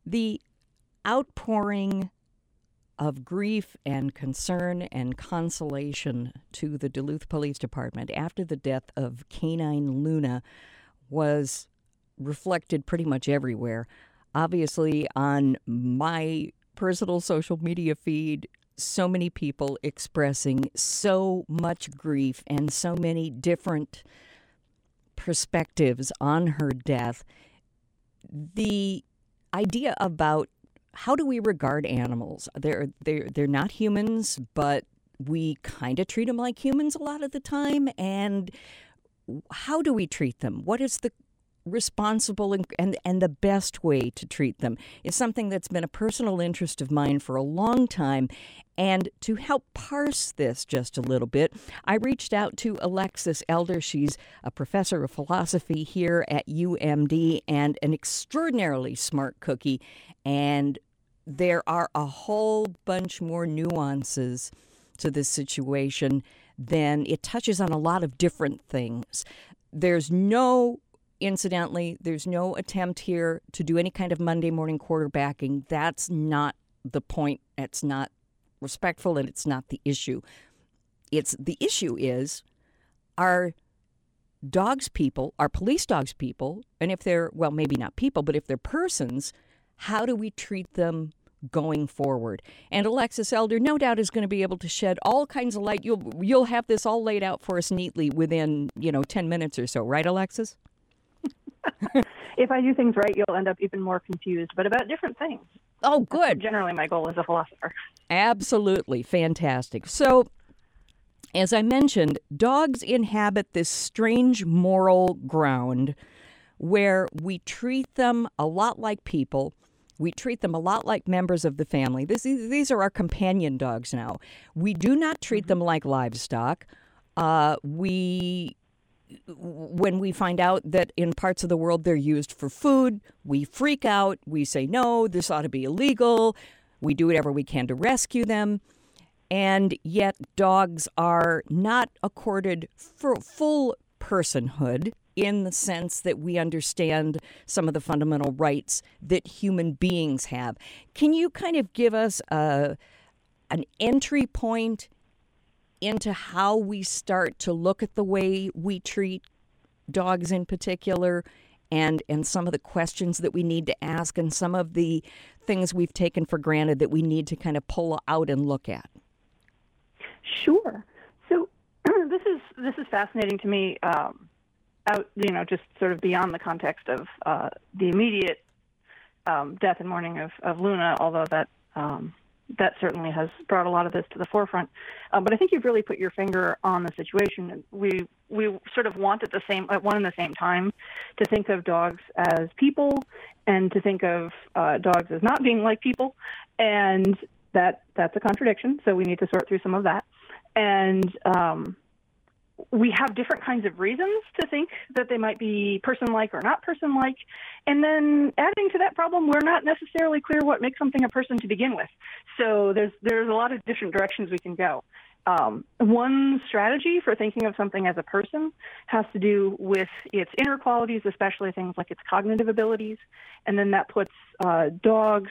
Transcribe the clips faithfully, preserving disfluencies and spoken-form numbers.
The outpouring of grief and concern and consolation to the Duluth Police Department after the death of Canine Luna was reflected pretty much everywhere. Obviously, on my personal social media feed, so many people expressing so much grief and so many different perspectives on her death. The idea about how do we regard animals? They're they're they're not humans, but we kind of treat them like humans a lot of the time. And how do we treat them? What is the responsible and, and and the best way to treat them? Is something that's been a personal interest of mine for a long time. And to help parse this just a little bit, I reached out to Alexis Elder. She's a professor of philosophy here at U M D and an extraordinarily smart cookie. And there are a whole bunch more nuances to this situation than it touches on a lot of different things. There's no Incidentally, there's no attempt here to do any kind of Monday morning quarterbacking. That's not the point. It's not respectful, and it's not the issue. It's the issue is, are dogs people, are police dogs people, and if they're, well, maybe not people, but if they're persons, how do we treat them going forward? And Alexis Elder, no doubt, is going to be able to shed all kinds of light. You'll you'll have this all laid out for us neatly within, you know, ten minutes or so, right, Alexis? If I do things right, you'll end up even more confused, but about different things. Oh, good. That's generally my goal as a philosopher. Absolutely. Fantastic. So, as I mentioned, dogs inhabit this strange moral ground where we treat them a lot like people. We treat them a lot like members of the family. This, these are our companion dogs now. We do not treat mm-hmm. them like livestock. Uh, we... When we find out that in parts of the world they're used for food, we freak out. We say, no, this ought to be illegal. We do whatever we can to rescue them. And yet dogs are not accorded full personhood in the sense that we understand some of the fundamental rights that human beings have. Can you kind of give us a, an entry point into how we start to look at the way we treat dogs in particular, and and some of the questions that we need to ask, and some of the things we've taken for granted that we need to kind of pull out and look at? Sure. So this is this is fascinating to me. Um, out, you know, just sort of beyond the context of uh, the immediate um, death and mourning of, of Luna, although that. Um, That certainly has brought a lot of this to the forefront. Uh, but I think you've really put your finger on the situation. We we sort of want at the same at one and the same time to think of dogs as people and to think of uh, dogs as not being like people, and that that's a contradiction. So we need to sort through some of that. And um, we have different kinds of reasons to think that they might be person-like or not person-like. And then adding to that problem, we're not necessarily clear what makes something a person to begin with. So there's there's a lot of different directions we can go. Um, one strategy for thinking of something as a person has to do with its inner qualities, especially things like its cognitive abilities. And then that puts uh, dogs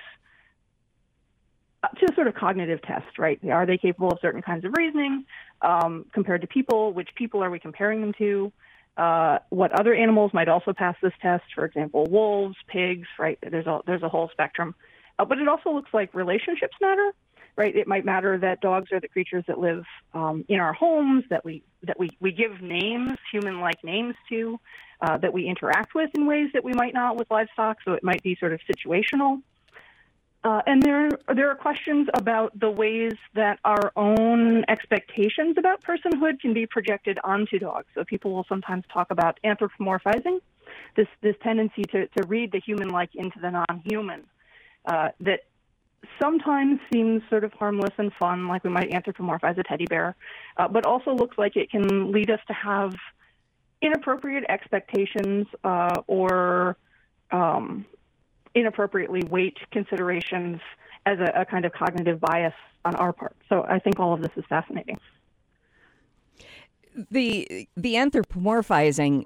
to a sort of cognitive test, right? Are they capable of certain kinds of reasoning um, compared to people? Which people are we comparing them to? Uh, what other animals might also pass this test? For example, wolves, pigs, right? There's a there's a whole spectrum. Uh, but it also looks like relationships matter, right? It might matter that dogs are the creatures that live um, in our homes, that we that we, we give names, human-like names to, uh, that we interact with in ways that we might not with livestock. So it might be sort of situational. Uh, and there, there are questions about the ways that our own expectations about personhood can be projected onto dogs. So people will sometimes talk about anthropomorphizing, this this tendency to, to read the human-like into the non-human, uh, that sometimes seems sort of harmless and fun, like we might anthropomorphize a teddy bear, uh, but also looks like it can lead us to have inappropriate expectations uh, or um, inappropriately weight considerations as a, a kind of cognitive bias on our part. So I think all of this is fascinating. The the anthropomorphizing,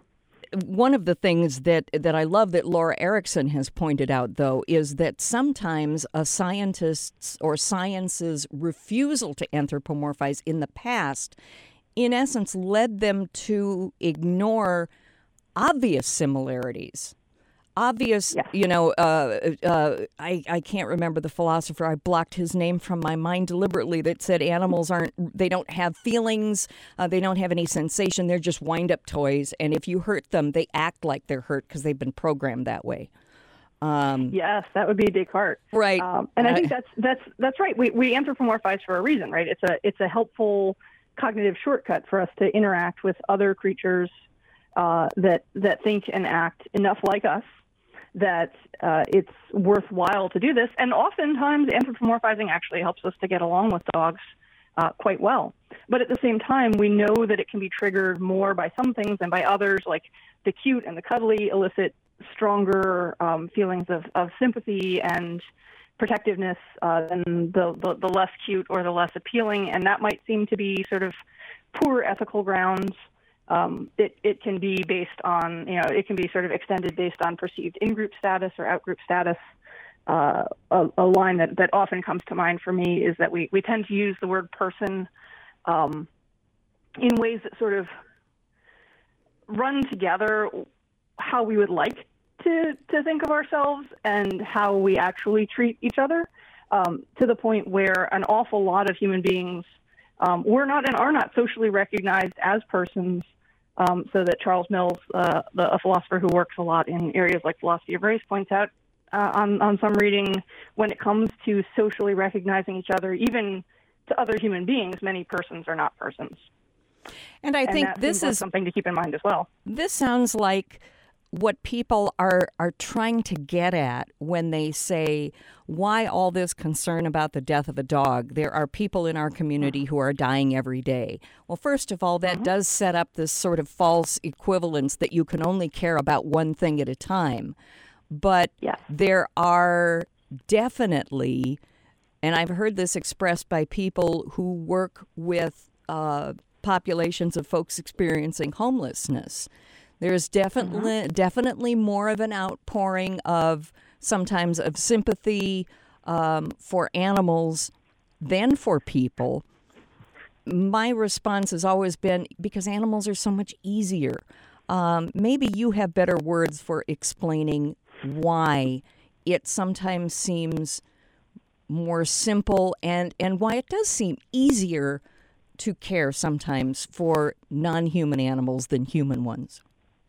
one of the things that, that I love that Laura Erickson has pointed out, though, is that sometimes a scientist's or science's refusal to anthropomorphize in the past, in essence, led them to ignore obvious similarities. Obvious, yes. you know, uh, uh, I, I can't remember the philosopher. I blocked his name from my mind deliberately that said animals aren't, they don't have feelings. Uh, they don't have any sensation. They're just wind-up toys. And if you hurt them, they act like they're hurt because they've been programmed that way. Um, yes, that would be Descartes. Right. Um, and I think that's, that's, that's right. We, we anthropomorphize for a reason, right? It's a, it's a helpful cognitive shortcut for us to interact with other creatures uh, that, that think and act enough like us that uh, it's worthwhile to do this. And oftentimes anthropomorphizing actually helps us to get along with dogs uh, quite well. But at the same time, we know that it can be triggered more by some things than by others, like the cute and the cuddly elicit stronger um, feelings of, of sympathy and protectiveness uh, than the, the, the less cute or the less appealing. And that might seem to be sort of poor ethical grounds. Um, it, it can be based on, you know, it can be sort of extended based on perceived in-group status or out-group status. Uh, a, a line that, that often comes to mind for me is that we, we tend to use the word person um, in ways that sort of run together how we would like to, to think of ourselves and how we actually treat each other, um, to the point where an awful lot of human beings um, were not and are not socially recognized as persons. Um, so that Charles Mills, uh, the, a philosopher who works a lot in areas like philosophy of race, points out uh, on, on some reading, when it comes to socially recognizing each other, even to other human beings, many persons are not persons. And I and think that this is something to keep in mind as well. This sounds like what people are are trying to get at when they say, why all this concern about the death of a dog? There are people in our community who are dying every day. Well, first of all, that mm-hmm. does set up this sort of false equivalence that you can only care about one thing at a time. But yes. there are definitely, and I've heard this expressed by people who work with uh, populations of folks experiencing homelessness. There's definitely mm-hmm. definitely more of an outpouring of sometimes of sympathy um, for animals than for people. My response has always been, because animals are so much easier. Um, maybe you have better words for explaining why it sometimes seems more simple and, and why it does seem easier to care sometimes for non-human animals than human ones.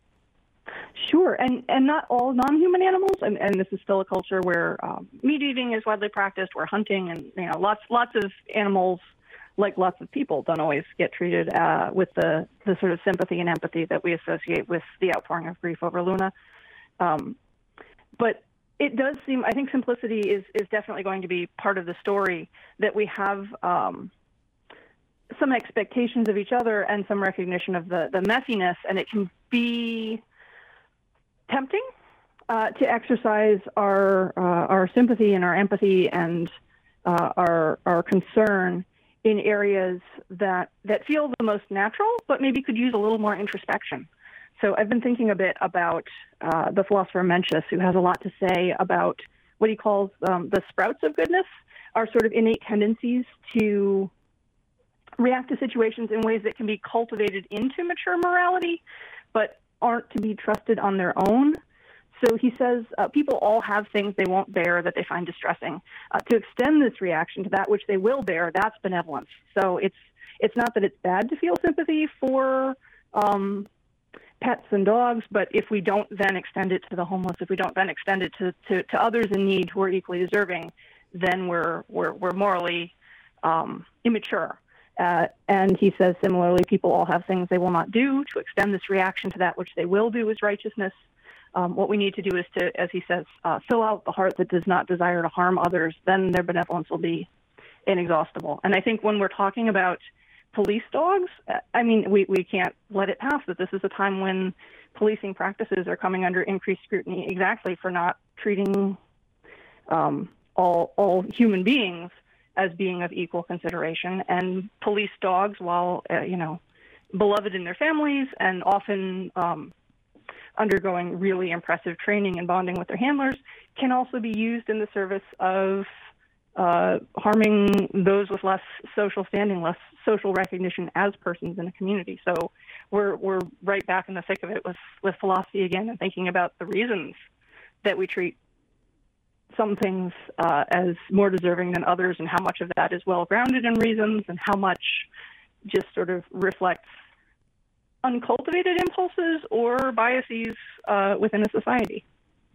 Sure, and and not all non-human animals, and, and this is still a culture where um, meat eating is widely practiced, where hunting and you know lots lots of animals, like lots of people, don't always get treated uh, with the, the sort of sympathy and empathy that we associate with the outpouring of grief over Luna. Um, but it does seem, I think simplicity is, is definitely going to be part of the story, that we have um, some expectations of each other and some recognition of the, the messiness, and it can be tempting uh, to exercise our uh, our sympathy and our empathy and uh, our our concern in areas that that feel the most natural, but maybe could use a little more introspection. So I've been thinking a bit about uh, the philosopher Mencius, who has a lot to say about what he calls um, the sprouts of goodness, our sort of innate tendencies to react to situations in ways that can be cultivated into mature morality, but aren't to be trusted on their own. So he says uh, people all have things they won't bear that they find distressing. Uh, to extend this reaction to that which they will bear, that's benevolence. So it's it's not that it's bad to feel sympathy for um, pets and dogs, but if we don't then extend it to the homeless, if we don't then extend it to, to, to others in need who are equally deserving, then we're we're, we're morally um, immature. Uh, and he says, similarly, people all have things they will not do. To extend this reaction to that which they will do is righteousness. Um, what we need to do is to, as he says, uh, fill out the heart that does not desire to harm others. Then their benevolence will be inexhaustible. And I think when we're talking about police dogs, I mean, we, we can't let it pass that this is a time when policing practices are coming under increased scrutiny exactly for not treating um, all all human beings as being of equal consideration. And police dogs, while, uh, you know, beloved in their families and often um, undergoing really impressive training and bonding with their handlers, can also be used in the service of uh, harming those with less social standing, less social recognition as persons in a community. So we're we're right back in the thick of it with, with philosophy again, and thinking about the reasons that we treat some things uh, as more deserving than others, and how much of that is well-grounded in reasons, and how much just sort of reflects uncultivated impulses or biases uh, within a society.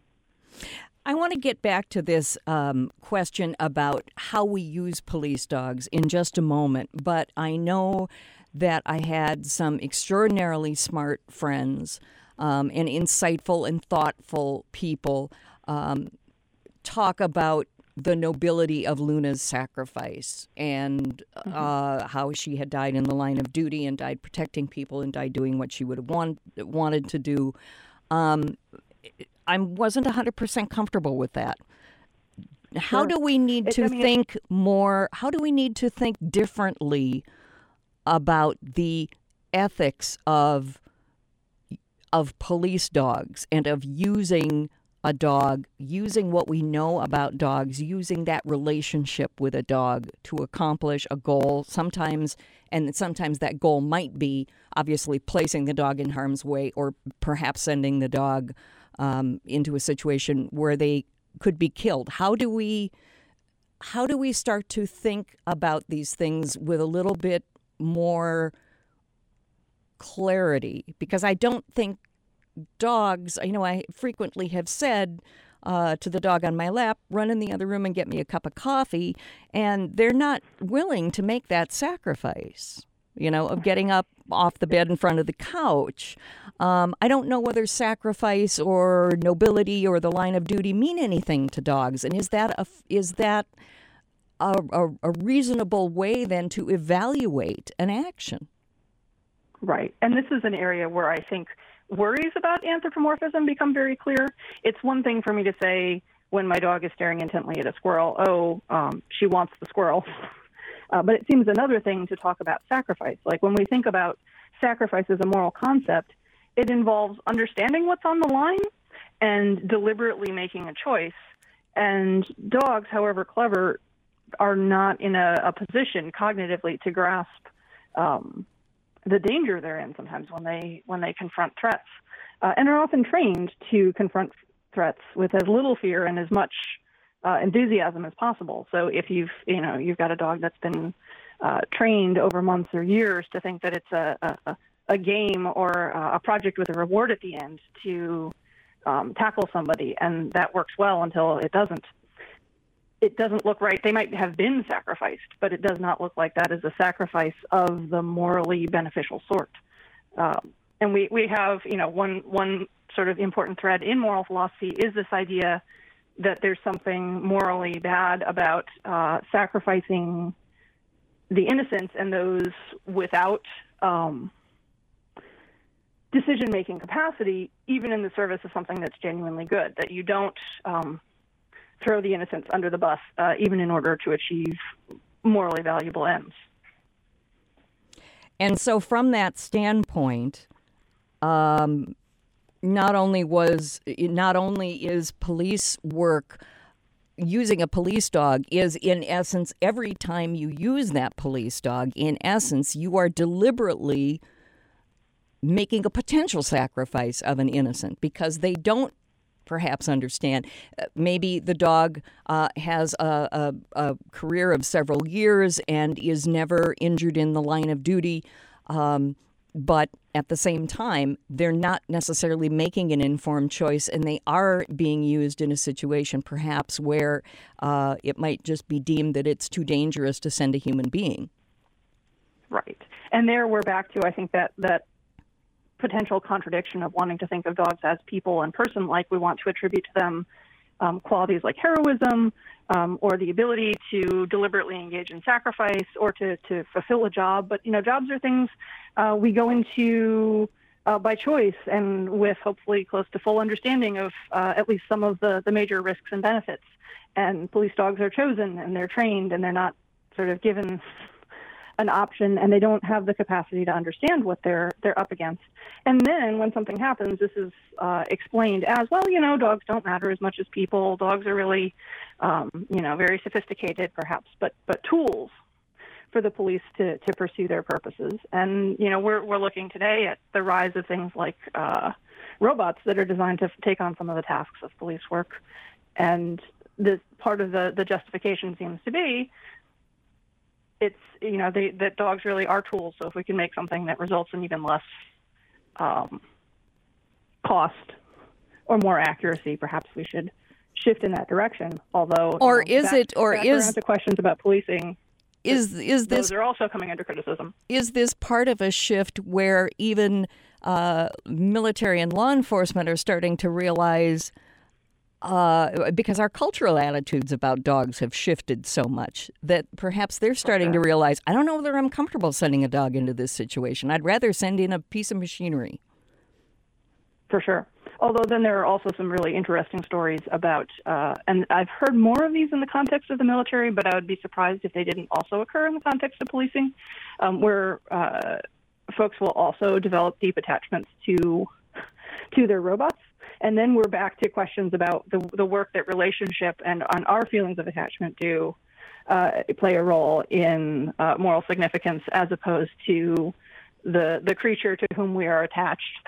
I want to get back to this um, question about how we use police dogs in just a moment, but I know that I had some extraordinarily smart friends um, and insightful and thoughtful people um, talk about the nobility of Luna's sacrifice and uh, mm-hmm. how she had died in the line of duty and died protecting people and died doing what she would have want, wanted to do. Um, I wasn't one hundred percent comfortable with that. How Sure. do we need to I mean, think more, how do we need to think differently about the ethics of of police dogs and of using a dog, using what we know about dogs, using that relationship with a dog to accomplish a goal sometimes, and sometimes that goal might be obviously placing the dog in harm's way or perhaps sending the dog um, into a situation where they could be killed. How do we how do we start to think about these things with a little bit more clarity? Because I don't think dogs, you know, I frequently have said uh, to the dog on my lap, run in the other room and get me a cup of coffee, and they're not willing to make that sacrifice, you know, of getting up off the bed in front of the couch. Um, I don't know whether sacrifice or nobility or the line of duty mean anything to dogs, and is that a, is that a, a, a reasonable way then to evaluate an action? Right. And this is an area where I think worries about anthropomorphism become very clear. It's one thing for me to say when my dog is staring intently at a squirrel, oh, um, she wants the squirrel. Uh, but it seems another thing to talk about sacrifice. Like when we think about sacrifice as a moral concept, it involves understanding what's on the line and deliberately making a choice. And dogs, however clever, are not in a, a position cognitively to grasp um, the danger they're in sometimes when they when they confront threats, uh, and are often trained to confront threats with as little fear and as much uh, enthusiasm as possible. So if you've you know you've got a dog that's been uh, trained over months or years to think that it's a a, a game or a project with a reward at the end to um, tackle somebody, and that works well until it doesn't. It doesn't look right. They might have been sacrificed, but it does not look like that is a sacrifice of the morally beneficial sort. Um, and we, we have, you know, one one sort of important thread in moral philosophy is this idea that there's something morally bad about uh, sacrificing the innocent and those without um, decision-making capacity, even in the service of something that's genuinely good, that you don't um, throw the innocents under the bus, uh, even in order to achieve morally valuable ends. And so from that standpoint, um, not only was not only is police work, using a police dog is in essence, every time you use that police dog, in essence, you are deliberately making a potential sacrifice of an innocent because they don't perhaps understand. Uh, maybe the dog uh, has a, a, a career of several years and is never injured in the line of duty, um, but at the same time, they're not necessarily making an informed choice, and they are being used in a situation perhaps where uh, it might just be deemed that it's too dangerous to send a human being. Right. And there we're back to, I think, that that potential contradiction of wanting to think of dogs as people and person-like. We want to attribute to them um, qualities like heroism um, or the ability to deliberately engage in sacrifice or to, to fulfill a job. But, you know, jobs are things uh, we go into uh, by choice and with hopefully close to full understanding of uh, at least some of the, the major risks and benefits. And police dogs are chosen and they're trained and they're not sort of given an option, and they don't have the capacity to understand what they're they're up against. And then when something happens, this is uh, explained as, well, you know, dogs don't matter as much as people. Dogs are really, um, you know, very sophisticated, perhaps, but but tools for the police to, to pursue their purposes. And, you know, we're we're looking today at the rise of things like uh, robots that are designed to take on some of the tasks of police work. And this part of the, the justification seems to be, it's, you know, they, that dogs really are tools. So if we can make something that results in even less um, cost or more accuracy, perhaps we should shift in that direction. Although, or you know, is back, it, or back is around to questions about policing, is is this those are also coming under criticism. Is this part of a shift where even uh, military and law enforcement are starting to realize? Uh, because our cultural attitudes about dogs have shifted so much that perhaps they're starting to realize, I don't know whether I'm comfortable sending a dog into this situation. I'd rather send in a piece of machinery. For sure. Although then there are also some really interesting stories about, uh, and I've heard more of these in the context of the military, but I would be surprised if they didn't also occur in the context of policing, um, where uh, folks will also develop deep attachments to to their robots. And then we're back to questions about the the work that relationship and on our feelings of attachment do uh, play a role in uh, moral significance, as opposed to the the creature to whom we are attached.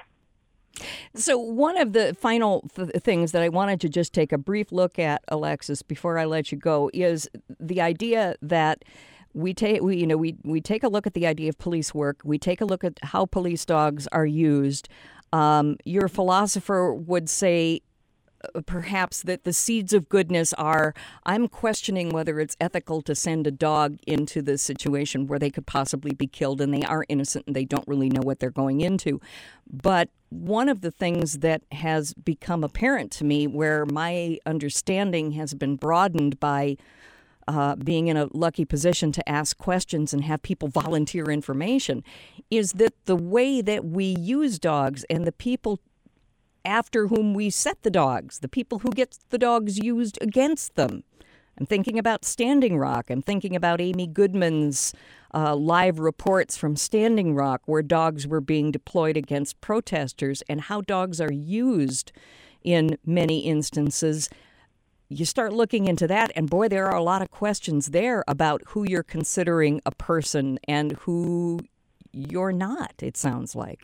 So one of the final th- things that I wanted to just take a brief look at, Alexis, before I let you go, is the idea that we take we you know we we take a look at the idea of police work. We take a look at how police dogs are used. Um, your philosopher would say uh, perhaps that the seeds of goodness are, I'm questioning whether it's ethical to send a dog into this situation where they could possibly be killed and they are innocent and they don't really know what they're going into. But one of the things that has become apparent to me, where my understanding has been broadened by Uh, being in a lucky position to ask questions and have people volunteer information, is that the way that we use dogs and the people after whom we set the dogs, the people who get the dogs used against them. I'm thinking about Standing Rock. I'm thinking about Amy Goodman's uh, live reports from Standing Rock, where dogs were being deployed against protesters and how dogs are used in many instances. You start looking into that, and boy, there are a lot of questions there about who you're considering a person and who you're not, it sounds like.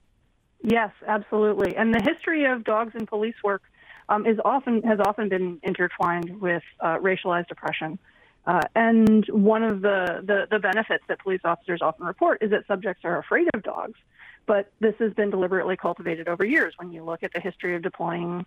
Yes, absolutely. And the history of dogs in police work um, is often has often been intertwined with uh, racialized oppression. Uh, and one of the, the, the benefits that police officers often report is that subjects are afraid of dogs. But this has been deliberately cultivated over years. When you look at the history of deploying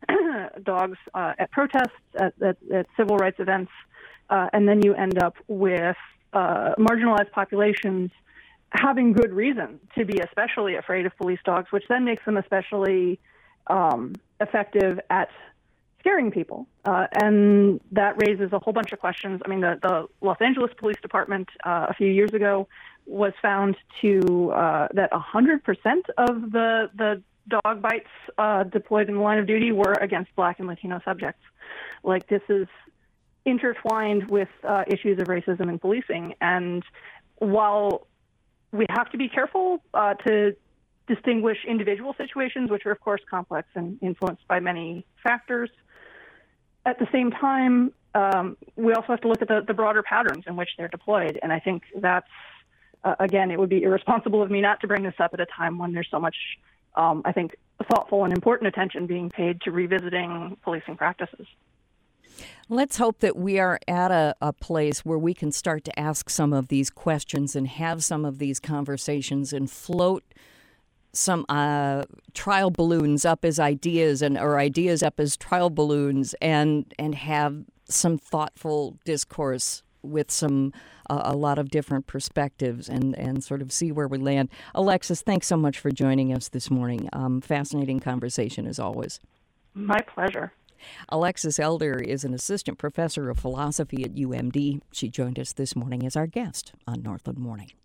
dogs uh, at protests, at, at, at civil rights events, uh, and then you end up with uh, marginalized populations having good reason to be especially afraid of police dogs, which then makes them especially um, effective at scaring people. Uh, and that raises a whole bunch of questions. I mean, the, the Los Angeles Police Department uh, a few years ago was found to uh, that one hundred percent of the, the dog bites uh, deployed in the line of duty were against Black and Latino subjects. Like, this is intertwined with uh, issues of racism in policing. And while we have to be careful uh, to distinguish individual situations, which are, of course, complex and influenced by many factors, at the same time, um, we also have to look at the, the broader patterns in which they're deployed. And I think that's, uh, again, it would be irresponsible of me not to bring this up at a time when there's so much Um, I think, thoughtful and important attention being paid to revisiting policing practices. Let's hope that we are at a, a place where we can start to ask some of these questions and have some of these conversations and float some uh, trial balloons up as ideas and or ideas up as trial balloons and and have some thoughtful discourse with some uh, a lot of different perspectives and, and sort of see where we land. Alexis, thanks so much for joining us this morning. Um, fascinating conversation as always. My pleasure. Alexis Elder is an assistant professor of philosophy at U M D. She joined us this morning as our guest on Northland Morning.